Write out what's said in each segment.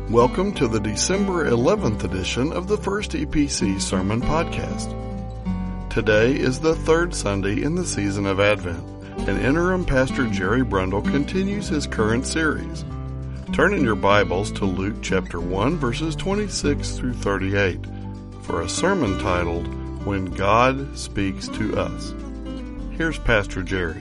Welcome to the December 11th edition of the First EPC Sermon Podcast. Today is the third Sunday in the season of Advent, and Interim Pastor Jerry Brundle continues his current series. Turn in your Bibles to Luke chapter 1, verses 26 through 38 for a sermon titled, When God Speaks to Us. Here's Pastor Jerry.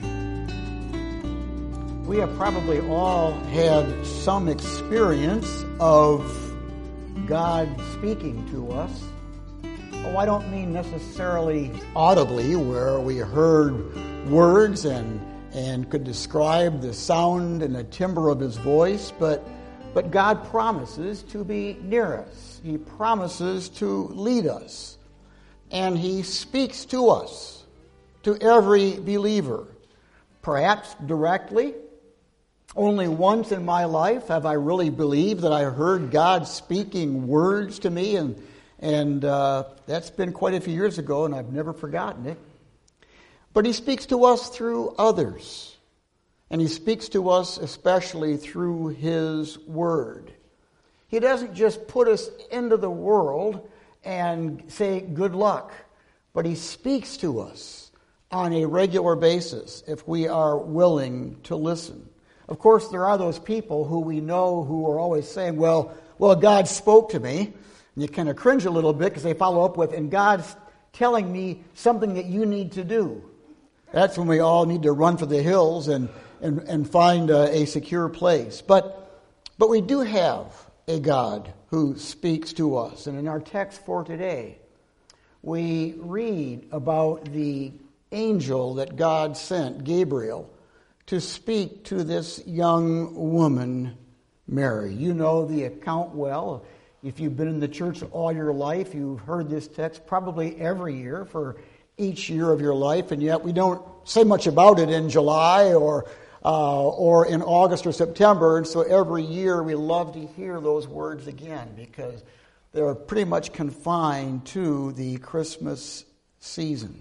We have probably all had some experience of God speaking to us. Oh, I don't mean necessarily audibly, where we heard words and could describe the sound and the timbre of His voice, but God promises to be near us. He promises to lead us. And He speaks to us, to every believer, perhaps directly. Only once in my life have I really believed that I heard God speaking words to me, and that's been quite a few years ago, and I've never forgotten it. But He speaks to us through others, and He speaks to us especially through His Word. He doesn't just put us into the world and say good luck, but He speaks to us on a regular basis if we are willing to listen. Of course, there are those people who we know who are always saying, well, God spoke to me. And you kind of cringe a little bit because they follow up with, and God's telling me something that you need to do. That's when we all need to run for the hills and find a secure place. But we do have a God who speaks to us. And in our text for today, we read about the angel that God sent, Gabriel, to speak to this young woman, Mary. You know the account well. If you've been in the church all your life, you've heard this text probably every year for each year of your life, and yet we don't say much about it in July or in August or September, and so every year we love to hear those words again because they're pretty much confined to the Christmas season.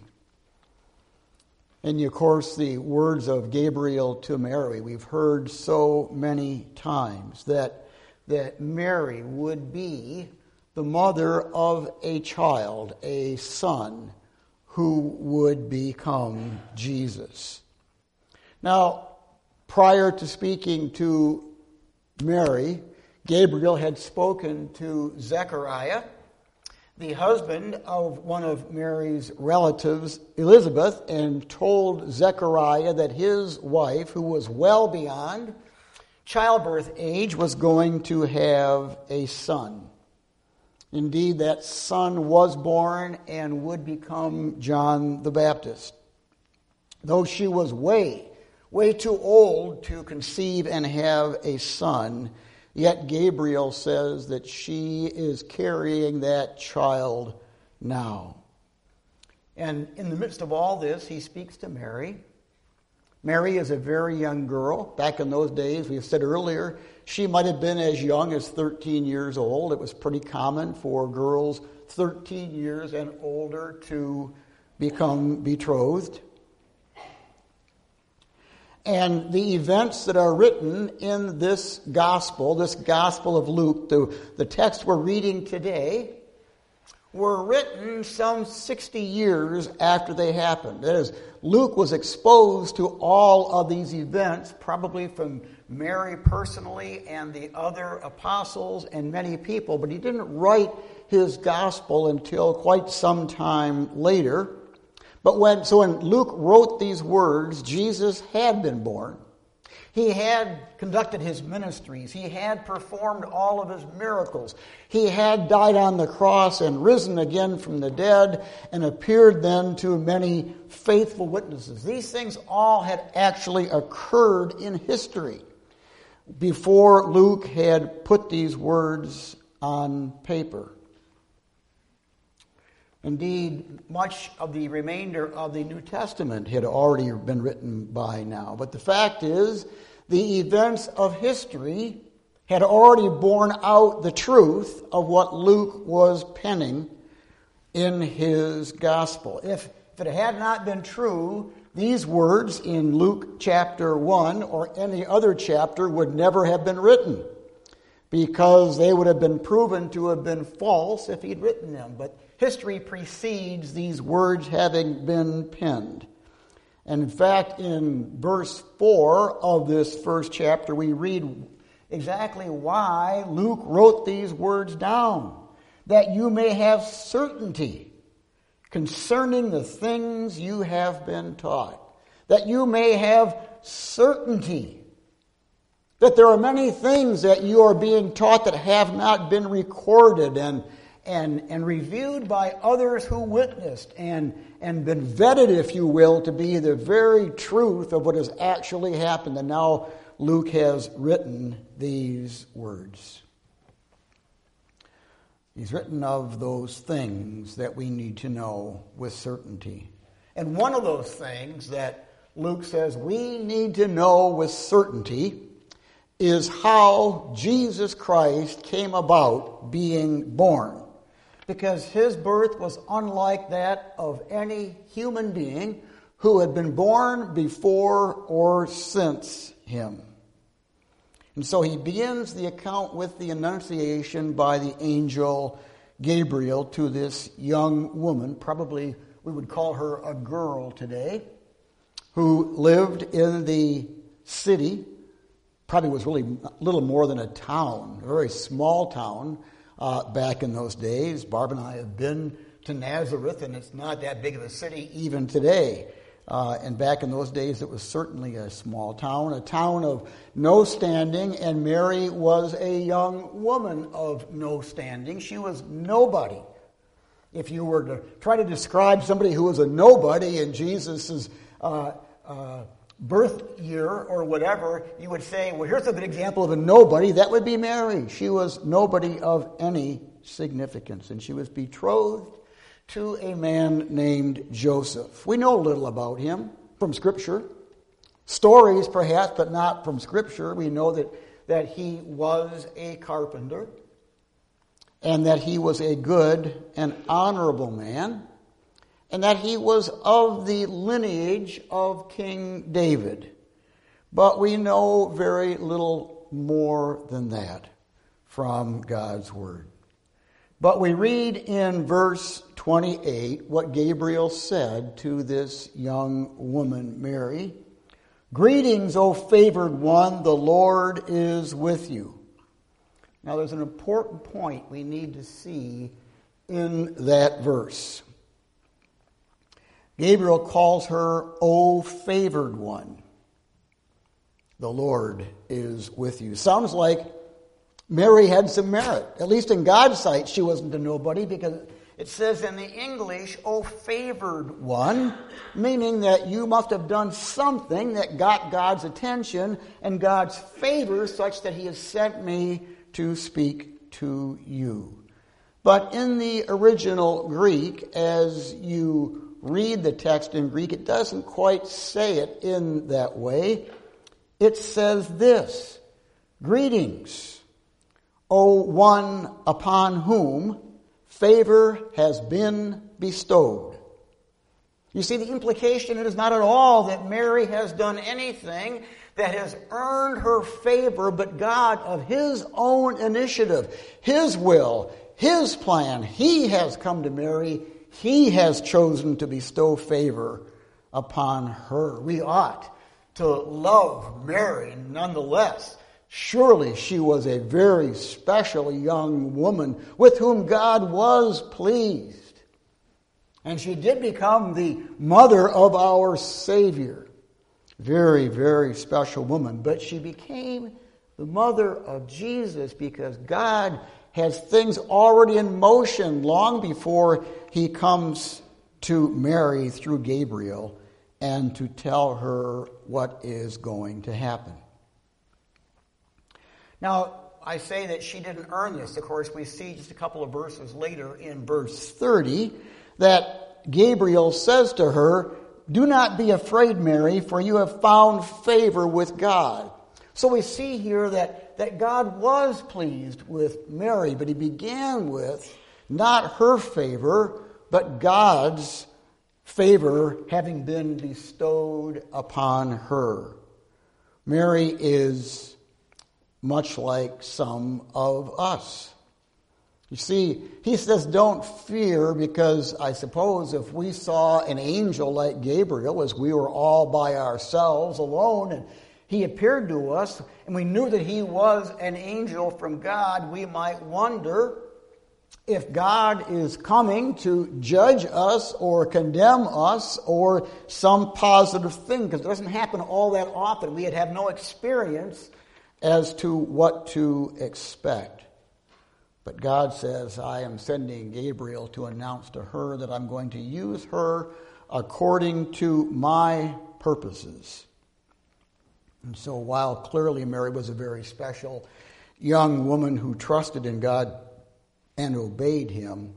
And of course, the words of Gabriel to Mary, we've heard so many times that Mary would be the mother of a child, a son, who would become Jesus. Now, prior to speaking to Mary, Gabriel had spoken to Zechariah, the husband of one of Mary's relatives, Elizabeth, and told Zechariah that his wife, who was well beyond childbirth age, was going to have a son. Indeed, that son was born and would become John the Baptist. Though she was way too old to conceive and have a son, yet Gabriel says that she is carrying that child now. And in the midst of all this, he speaks to Mary. Mary is a very young girl. Back in those days, we said earlier, she might have been as young as 13 years old. It was pretty common for girls 13 years and older to become betrothed. And the events that are written in this gospel of Luke, the text we're reading today, were written some 60 years after they happened. That is, Luke was exposed to all of these events, probably from Mary personally and the other apostles and many people, but he didn't write his gospel until quite some time later. But when Luke wrote these words, Jesus had been born. He had conducted his ministries. He had performed all of his miracles. He had died on the cross and risen again from the dead and appeared then to many faithful witnesses. These things all had actually occurred in history before Luke had put these words on paper. Indeed, much of the remainder of the New Testament had already been written by now. But the fact is, the events of history had already borne out the truth of what Luke was penning in his gospel. If it had not been true, these words in Luke chapter 1 or any other chapter would never have been written, because they would have been proven to have been false if he'd written them. But history precedes these words having been penned. And in fact, in verse 4 of this first chapter, we read exactly why Luke wrote these words down. That you may have certainty concerning the things you have been taught. That you may have certainty that there are many things that you are being taught that have not been recorded and reviewed by others who witnessed and been vetted, if you will, to be the very truth of what has actually happened. And now Luke has written these words. He's written of those things that we need to know with certainty. And one of those things that Luke says we need to know with certainty is how Jesus Christ came about being born. Because his birth was unlike that of any human being who had been born before or since him. And so he begins the account with the annunciation by the angel Gabriel to this young woman, probably we would call her a girl today, who lived in the city, probably was really a little more than a town, a very small town back in those days. Barb and I have been to Nazareth, and it's not that big of a city even today. And back in those days, it was certainly a small town, a town of no standing, and Mary was a young woman of no standing. She was nobody. If you were to try to describe somebody who was a nobody in Jesus' birth year or whatever, you would say, well, here's a good example of a nobody. That would be Mary. She was nobody of any significance, and she was betrothed to a man named Joseph. We know little about him from Scripture. Stories, perhaps, but not from Scripture. We know that he was a carpenter and that he was a good and honorable man and that he was of the lineage of King David. But we know very little more than that from God's Word. But we read in verse 28 what Gabriel said to this young woman, Mary. Greetings, O favored one, the Lord is with you. Now there's an important point we need to see in that verse. Gabriel calls her, O favored one. The Lord is with you. Sounds like Mary had some merit. At least in God's sight, she wasn't a nobody, because it says in the English, O favored one, meaning that you must have done something that got God's attention and God's favor such that he has sent me to speak to you. But in the original Greek, as you read the text in Greek, it doesn't quite say it in that way. It says this, greetings, O one upon whom favor has been bestowed. You see, the implication is not at all that Mary has done anything that has earned her favor, but God, of his own initiative, his will, his plan, he has come to Mary. He has chosen to bestow favor upon her. We ought to love Mary nonetheless. Surely she was a very special young woman with whom God was pleased. And she did become the mother of our Savior. Very, very special woman. But she became the mother of Jesus because God has things already in motion long before he comes to Mary through Gabriel and to tell her what is going to happen. Now, I say that she didn't earn this. Of course, we see just a couple of verses later in verse 30 that Gabriel says to her, do not be afraid, Mary, for you have found favor with God. So we see here that God was pleased with Mary, but he began with not her favor, but God's favor having been bestowed upon her. Mary is much like some of us. You see, he says don't fear, because I suppose if we saw an angel like Gabriel, as we were all by ourselves alone, and he appeared to us, and we knew that he was an angel from God, we might wonder if God is coming to judge us or condemn us or some positive thing, because it doesn't happen all that often. We'd have no experience as to what to expect. But God says, I am sending Gabriel to announce to her that I'm going to use her according to my purposes. And so while clearly Mary was a very special young woman who trusted in God and obeyed him,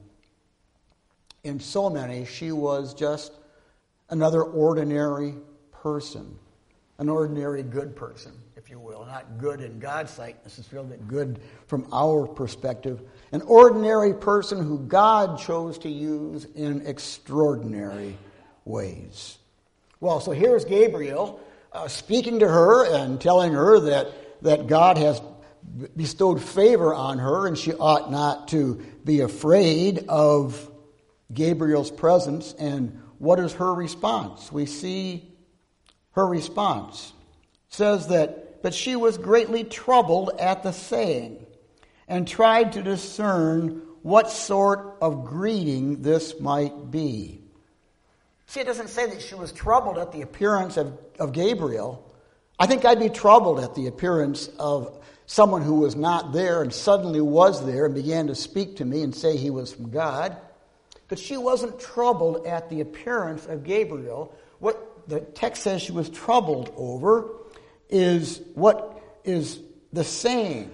in so many she was just another ordinary person, an ordinary good person, if you will. Not good in God's sight necessarily, but good from our perspective. An ordinary person who God chose to use in extraordinary ways. Well, so here's Gabriel speaking to her and telling her that God has bestowed favor on her, and she ought not to be afraid of Gabriel's presence. And what is her response? We see her response. It says that, but she was greatly troubled at the saying, and tried to discern what sort of greeting this might be. See, it doesn't say that she was troubled at the appearance of Gabriel. I think I'd be troubled at the appearance of someone who was not there and suddenly was there and began to speak to me and say he was from God. But she wasn't troubled at the appearance of Gabriel. What the text says she was troubled over is what is the saying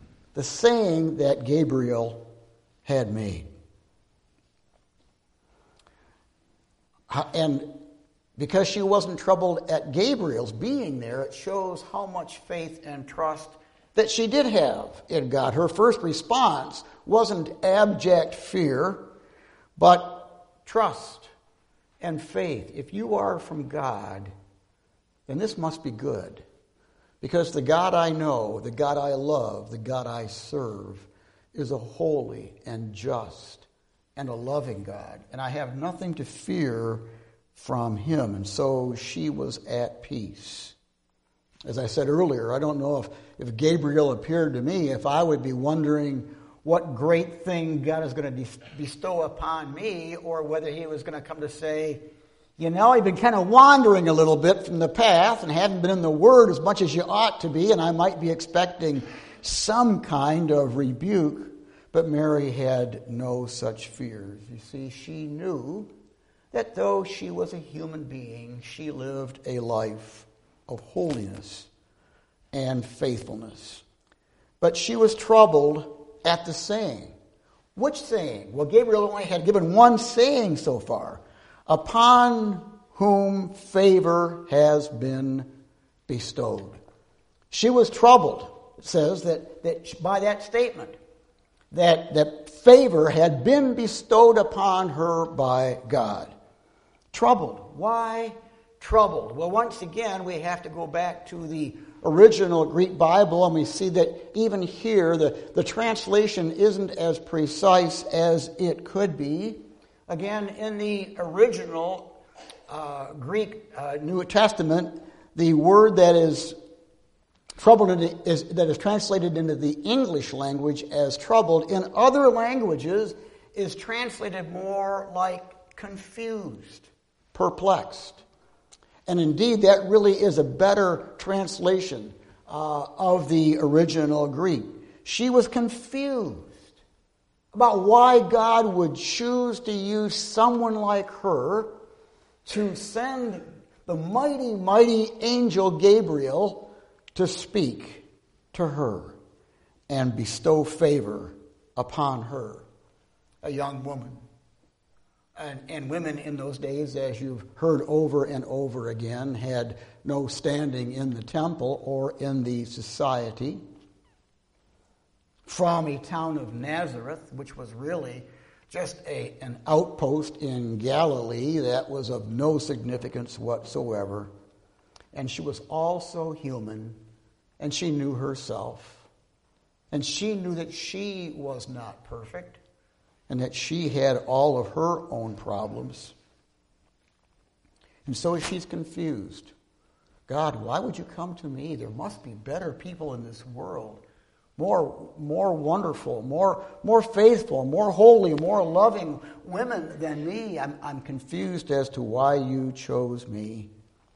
that Gabriel had made. And because she wasn't troubled at Gabriel's being there, it shows how much faith and trust that she did have in God. Her first response wasn't abject fear, but trust and faith. If you are from God, then this must be good. Because the God I know, the God I love, the God I serve is a holy and just and a loving God. And I have nothing to fear from him. And so she was at peace. As I said earlier, I don't know if Gabriel appeared to me, if I would be wondering what great thing God is going to bestow upon me, or whether he was going to come to say, you know, you've been kind of wandering a little bit from the path and haven't been in the Word as much as you ought to be, and I might be expecting some kind of rebuke. But Mary had no such fears. You see, she knew that though she was a human being, she lived a life of holiness and faithfulness. But she was troubled at the saying. Which saying? Well, Gabriel only had given one saying so far. Upon whom favor has been bestowed. She was troubled. It says that by that statement, that favor had been bestowed upon her by God. Troubled. Why troubled? Well, once again, we have to go back to the original Greek Bible, and we see that even here, the translation isn't as precise as it could be. Again, in the original Greek New Testament, the word that is troubled that is translated into the English language as troubled, in other languages is translated more like confused, perplexed. And indeed, that really is a better translation of the original Greek. She was confused about why God would choose to use someone like her to send the mighty, mighty angel Gabriel to speak to her and bestow favor upon her, a young woman. And women in those days, as you've heard over and over again, had no standing in the temple or in the society. From a town of Nazareth, which was really just an outpost in Galilee that was of no significance whatsoever. And she was also human, and she knew herself. And she knew that she was not perfect and that she had all of her own problems. And so she's confused. God, why would you come to me? There must be better people in this world. More wonderful, more faithful, more holy, more loving women than me. I'm confused as to why you chose me.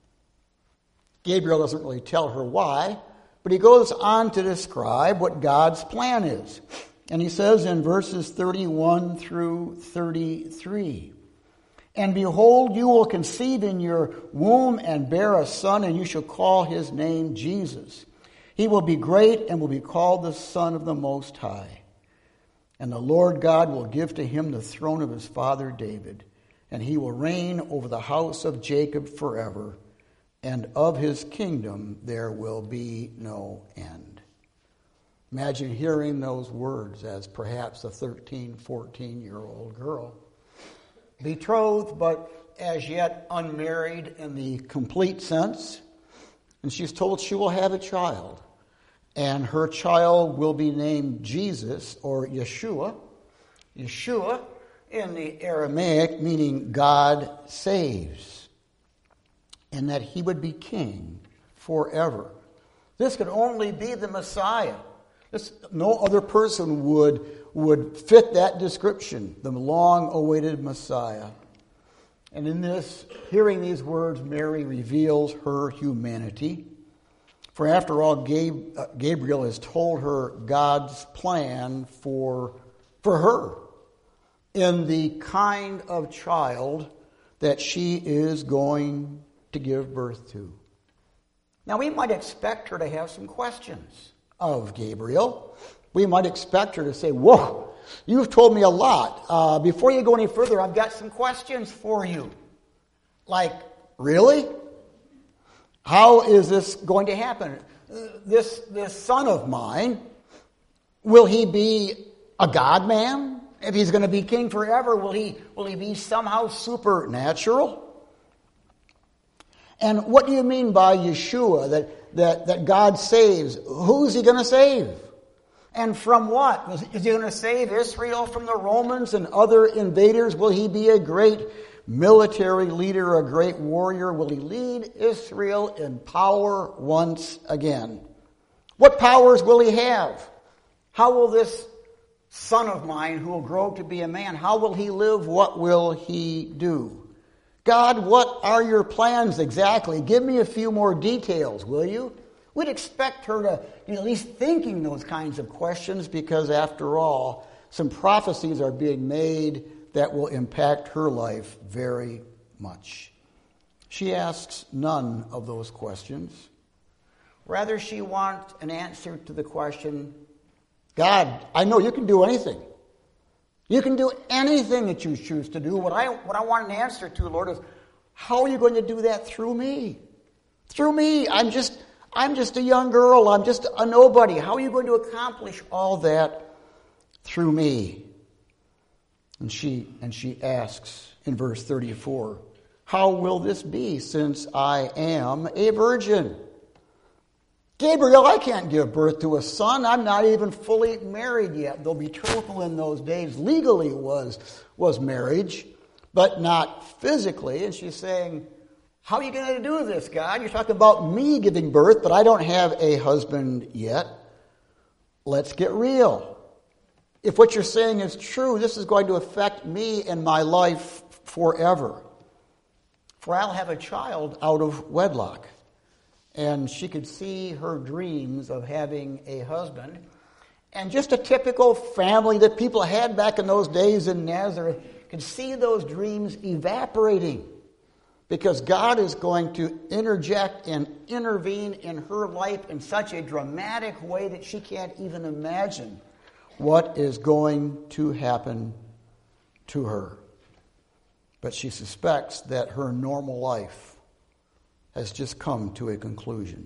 Gabriel doesn't really tell her why, but he goes on to describe what God's plan is. And he says in verses 31 through 33, "And behold, you will conceive in your womb and bear a son, and you shall call his name Jesus. He will be great and will be called the Son of the Most High. And the Lord God will give to him the throne of his father David, and he will reign over the house of Jacob forever, and of his kingdom there will be no end." Imagine hearing those words as perhaps a 13, 14-year-old girl, betrothed but as yet unmarried in the complete sense. And she's told she will have a child. And her child will be named Jesus or Yeshua. Yeshua in the Aramaic meaning God saves. And that he would be king forever. This could only be the Messiah. No other person would fit that description, the long-awaited Messiah. And in this, hearing these words, Mary reveals her humanity. For after all, Gabriel has told her God's plan for her in the kind of child that she is going to give birth to. Now, we might expect her to have some questions of Gabriel. We might expect her to say, "Whoa, you've told me a lot. Before you go any further, I've got some questions for you." Like, really? How is this going to happen? This son of mine, will he be a God-man? If he's going to be king forever, will he be somehow supernatural? And what do you mean by Yeshua, that God saves? Who's he going to save? And from what? Is he going to save Israel from the Romans and other invaders? Will he be a great military leader, a great warrior? Will he lead Israel in power once again? What powers will he have? How will this son of mine who will grow to be a man, how will he live? What will he do? God, what are your plans exactly? Give me a few more details, will you? We'd expect her to be at least thinking those kinds of questions because, after all, some prophecies are being made that will impact her life very much. She asks none of those questions. Rather, she wants an answer to the question, God, I know you can do anything. You can do anything that you choose to do. What I want an answer to, Lord, is how are you going to do that through me? Through me. I'm just a young girl. I'm just a nobody. How are you going to accomplish all that through me? And she asks in verse 34, how will this be since I am a virgin? Gabriel, I can't give birth to a son. I'm not even fully married yet. Though betrothal in those days legally was marriage, but not physically. And she's saying, how are you going to do this, God? You're talking about me giving birth, but I don't have a husband yet. Let's get real. If what you're saying is true, this is going to affect me and my life forever. For I'll have a child out of wedlock. And she could see her dreams of having a husband. And just a typical family that people had back in those days in Nazareth could see those dreams evaporating. Because God is going to interject and intervene in her life in such a dramatic way that she can't even imagine what is going to happen to her. But she suspects that her normal life has just come to a conclusion.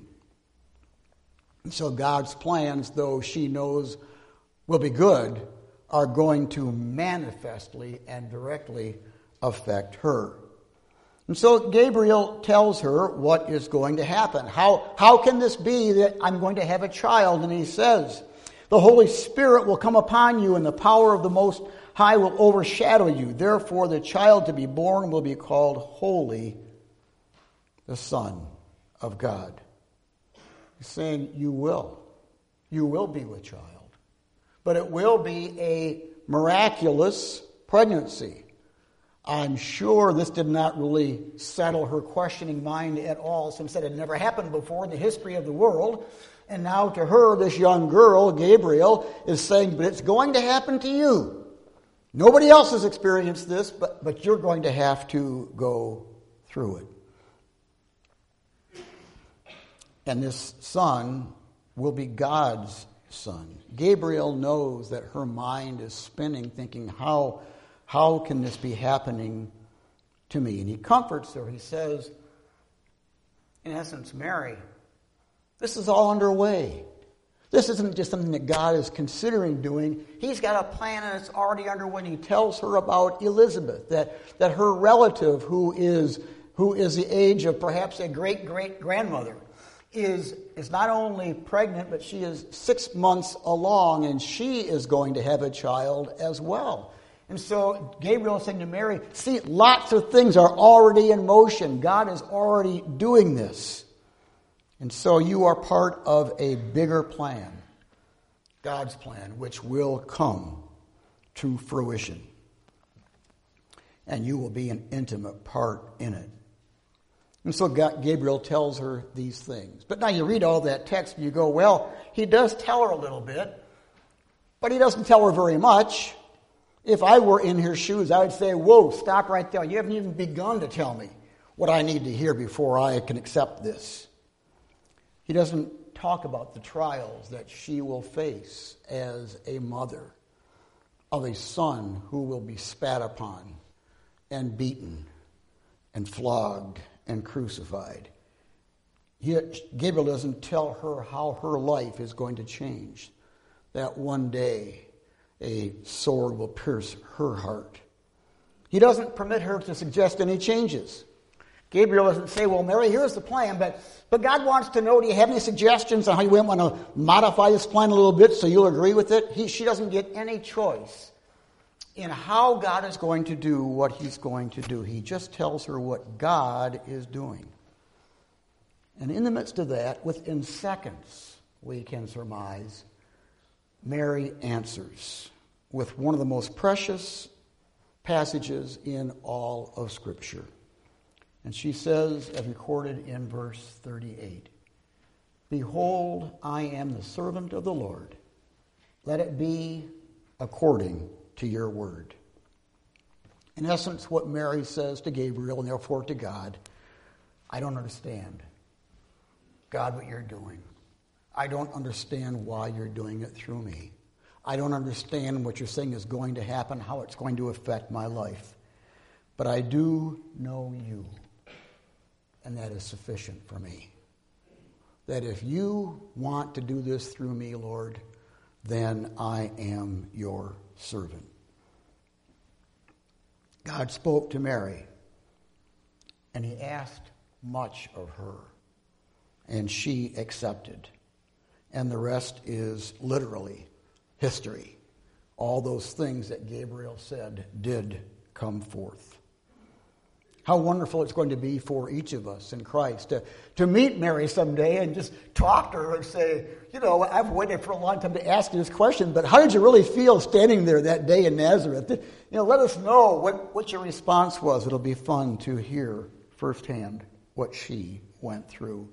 And so God's plans, though she knows will be good, are going to manifestly and directly affect her. And so Gabriel tells her what is going to happen. How can this be that I'm going to have a child? And he says, The Holy Spirit will come upon you, and the power of the Most High will overshadow you. Therefore, the child to be born will be called Holy, the Son of God. He's saying you will. You will be with child. But it will be a miraculous pregnancy. I'm sure this did not really settle her questioning mind at all, since it had never happened before in the history of the world. And now to her, this young girl, Gabriel, is saying, but it's going to happen to you. Nobody else has experienced this, but you're going to have to go through it. And this son will be God's son. Gabriel knows that her mind is spinning, thinking, how can this be happening to me? And he comforts her. He says, in essence, Mary, this is all underway. This isn't just something that God is considering doing. He's got a plan, and it's already underway. And he tells her about Elizabeth, that her relative, who is the age of perhaps a great-great-grandmother, is not only pregnant, but she is 6 months along, and she is going to have a child as well. And so Gabriel is saying to Mary, see, lots of things are already in motion. God is already doing this. And so you are part of a bigger plan, God's plan, which will come to fruition. And you will be an intimate part in it. And so Gabriel tells her these things. But now you read all that text and you go, well, he does tell her a little bit, but he doesn't tell her very much. If I were in her shoes, I would say, whoa, stop right there. You haven't even begun to tell me what I need to hear before I can accept this. He doesn't talk about the trials that she will face as a mother of a son who will be spat upon and beaten and flogged and crucified. Gabriel doesn't tell her how her life is going to change. That one day a sword will pierce her heart. He doesn't permit her to suggest any changes. Gabriel doesn't say, well, Mary, here's the plan, but God wants to know, do you have any suggestions on how you might want to modify this plan a little bit so you'll agree with it? She doesn't get any choice in how God is going to do what he's going to do. He just tells her what God is doing. And in the midst of that, within seconds, we can surmise, Mary answers with one of the most precious passages in all of Scripture. And she says, as recorded in verse 38, behold, I am the servant of the Lord. Let it be according to your word. In essence, what Mary says to Gabriel, and therefore to God, I don't understand, God, what you're doing. I don't understand why you're doing it through me. I don't understand what you're saying is going to happen, how it's going to affect my life. But I do know you, and that is sufficient for me. That if you want to do this through me, Lord, then I am your servant. God spoke to Mary, and he asked much of her, and she accepted. And the rest is literally history. All those things that Gabriel said did come forth. How wonderful it's going to be for each of us in Christ to meet Mary someday and just talk to her and say, I've waited for a long time to ask you this question, but how did you really feel standing there that day in Nazareth? Let us know what your response was. It'll be fun to hear firsthand what she went through.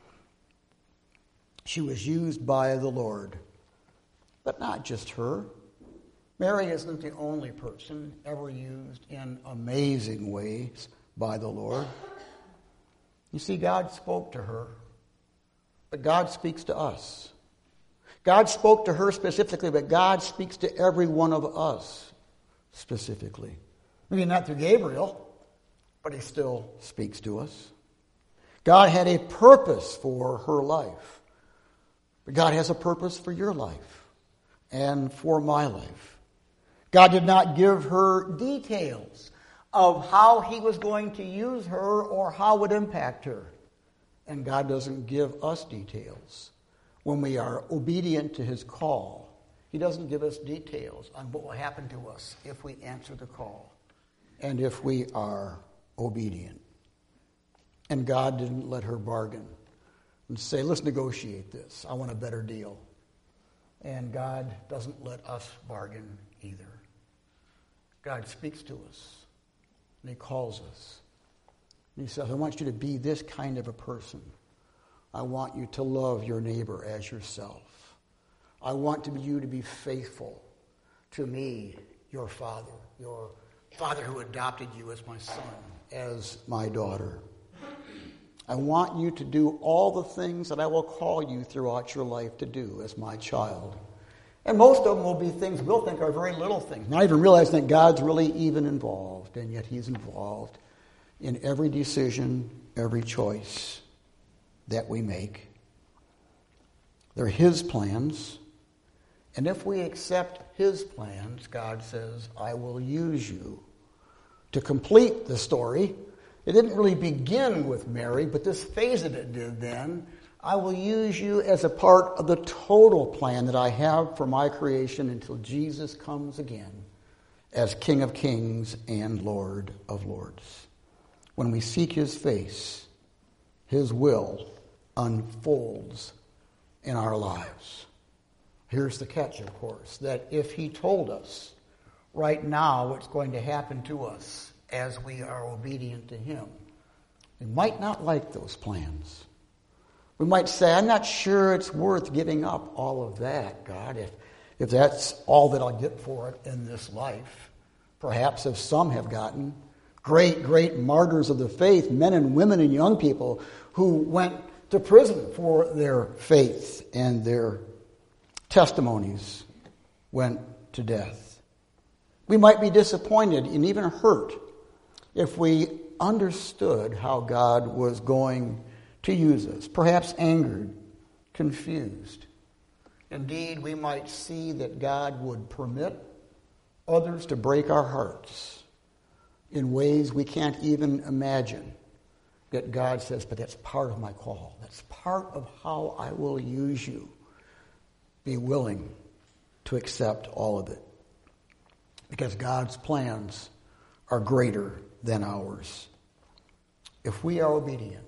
She was used by the Lord, but not just her. Mary isn't the only person ever used in amazing ways by the Lord. You see, God spoke to her, but God speaks to us. God spoke to her specifically, but God speaks to every one of us specifically. Maybe not through Gabriel, but he still speaks to us. God had a purpose for her life. But God has a purpose for your life and for my life. God did not give her details of how he was going to use her or how it would impact her. And God doesn't give us details when we are obedient to his call. He doesn't give us details on what will happen to us if we answer the call and if we are obedient. And God didn't let her bargain and say, let's negotiate this. I want a better deal. And God doesn't let us bargain either. God speaks to us, and he calls us. And he says, I want you to be this kind of a person. I want you to love your neighbor as yourself. I want you to be faithful to me, your father who adopted you as my son, as my daughter. I want you to do all the things that I will call you throughout your life to do as my child. And most of them will be things we'll think are very little things, not even realizing that God's really even involved, and yet he's involved in every decision, every choice that we make. They're his plans, and if we accept his plans, God says, I will use you to complete the story. It didn't really begin with Mary, but this phase of it did then. I will use you as a part of the total plan that I have for my creation until Jesus comes again as King of Kings and Lord of Lords. When we seek his face, his will unfolds in our lives. Here's the catch, of course, that if he told us right now what's going to happen to us as we are obedient to him, we might not like those plans. We might say, I'm not sure it's worth giving up all of that, God, if that's all that I'll get for it in this life. Perhaps if some have gotten great martyrs of the faith, men and women and young people who went to prison for their faith and their testimonies went to death. We might be disappointed and even hurt if we understood how God was going to use us, perhaps angered, confused. Indeed, we might see that God would permit others to break our hearts in ways we can't even imagine. Yet God says, but that's part of my call. That's part of how I will use you. Be willing to accept all of it. Because God's plans are greater than ours. If we are obedient,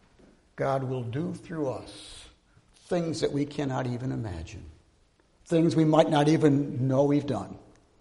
God will do through us things that we cannot even imagine. Things we might not even know we've done.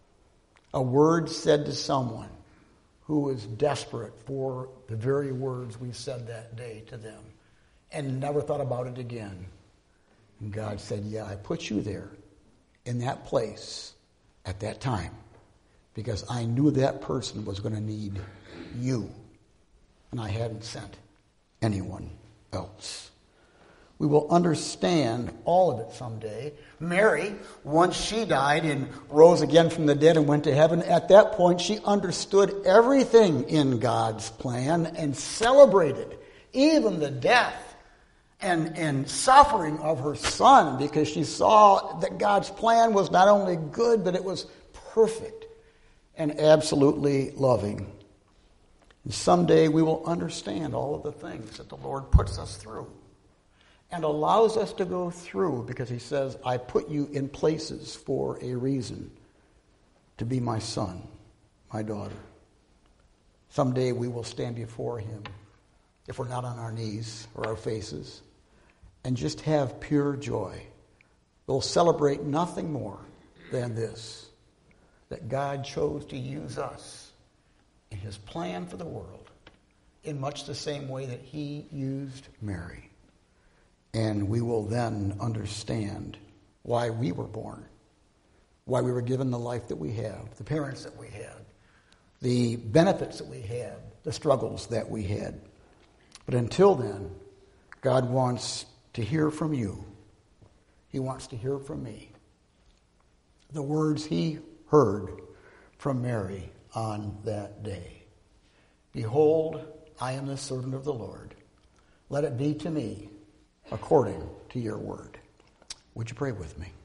A word said to someone who was desperate for the very words we said that day to them and never thought about it again. And God said, yeah, I put you there in that place at that time because I knew that person was going to need you. And I hadn't sent anyone else. We will understand all of it someday. Mary, once she died and rose again from the dead and went to heaven, at that point she understood everything in God's plan and celebrated even the death and suffering of her son because she saw that God's plan was not only good, but it was perfect and absolutely loving. And someday we will understand all of the things that the Lord puts us through and allows us to go through because he says, I put you in places for a reason to be my son, my daughter. Someday we will stand before him, if we're not on our knees or our faces, and just have pure joy. We'll celebrate nothing more than this, that God chose to use us in his plan for the world in much the same way that he used Mary. And we will then understand why we were born, why we were given the life that we have, the parents that we had, the benefits that we had, the struggles that we had. But until then, God wants to hear from you. He wants to hear from me. The words he heard from Mary on that day. Behold, I am the servant of the Lord. Let it be to me according to your word. Would you pray with me?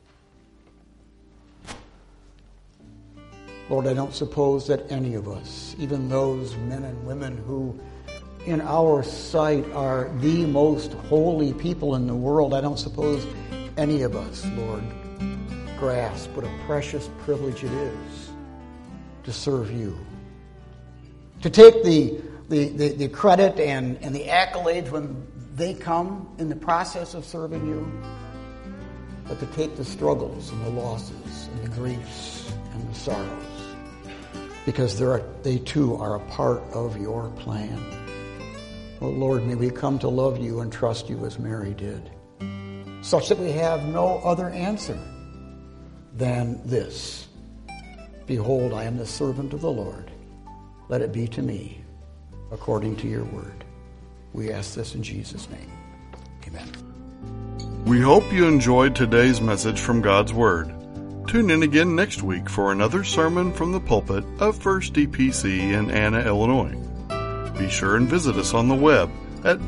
Lord, I don't suppose that any of us, even those men and women who in our sight are the most holy people in the world, I don't suppose any of us, Lord, grasp what a precious privilege it is to serve you. To take the credit and the accolades when they come in the process of serving you, but to take the struggles and the losses and the griefs and the sorrows, because they too are a part of your plan. Oh Lord, may we come to love you and trust you as Mary did, such that we have no other answer than this: behold, I am the servant of the Lord. Let it be to me according to your word. We ask this in Jesus' name. Amen. We hope you enjoyed today's message from God's Word. Tune in again next week for another sermon from the pulpit of First EPC in Anna, Illinois. Be sure and visit us on the web at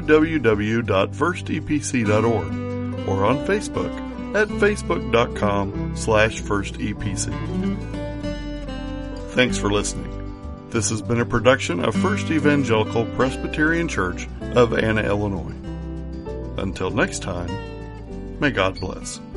www.firstepc.org or on Facebook at facebook.com/firstepc. Thanks for listening. This has been a production of First Evangelical Presbyterian Church of Anna, Illinois. Until next time, may God bless.